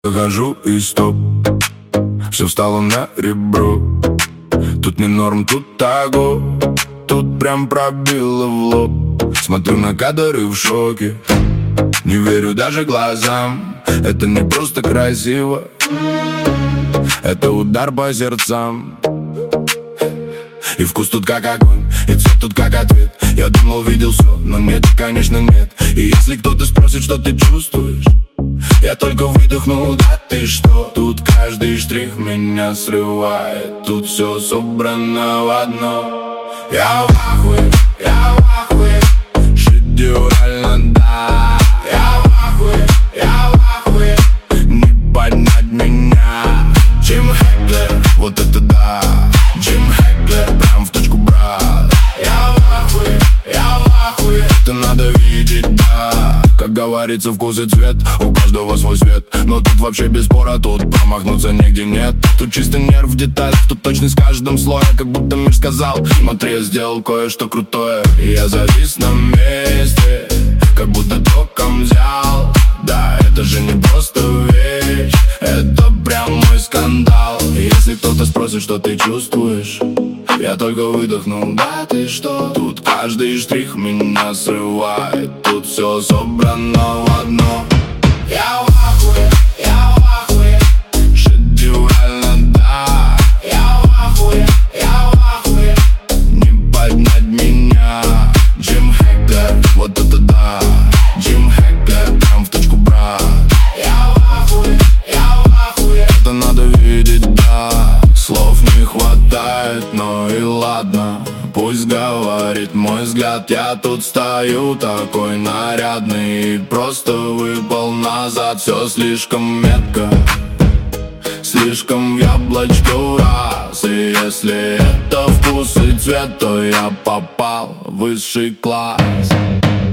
Хожу и стоп, все встало на ребро. Тут не норм, тут таго, тут прям пробило в лоб. Смотрю на кадры в шоке, не верю даже глазам. Это не просто красиво, это удар по сердцам. И вкус тут как огонь, и цвет тут как ответ. Я думал, видел все, но нет, конечно нет. И если кто-то спросит, что ты чувствуешь, я только выдохнул, да ты что? Тут каждый штрих меня срывает, тут все собрано в одно. Я в ахуе, я в ахуе, шедеврально, да. Я в ахуе, не поднять меня. Джим Хеклер, вот это да. Джим Хеклер, прям в точку, брат. Я в ахуе, это надо видеть, да. Как говорится, вкус и цвет, у каждого свой свет. Но тут вообще без спора, тут промахнуться нигде нет. Тут чисто нерв в деталях, тут точность в каждом слое. Как будто мир сказал: смотри, я сделал кое-что крутое. И я завис на месте, как будто током взял. Да, это же не просто вещь, это прям мой скандал. И если кто-то спросит, что ты чувствуешь, я только выдохнул, да ты что? Тут каждый штрих меня срывает, тут все собрано в одно. Я в ахуе, шедеврально, да. Я в ахуе, не поднять меня. Джим Хеклер, вот это да. Джим Хеклер, прям в точку, брат. Я в ахуе, это надо видеть, да. Слов не хватает, но и ладно, пусть говорит мой взгляд. Я тут стою такой нарядный, просто выпал назад. Все слишком метко, слишком в яблочко раз. И если это вкус и цвет, то я попал в высший класс.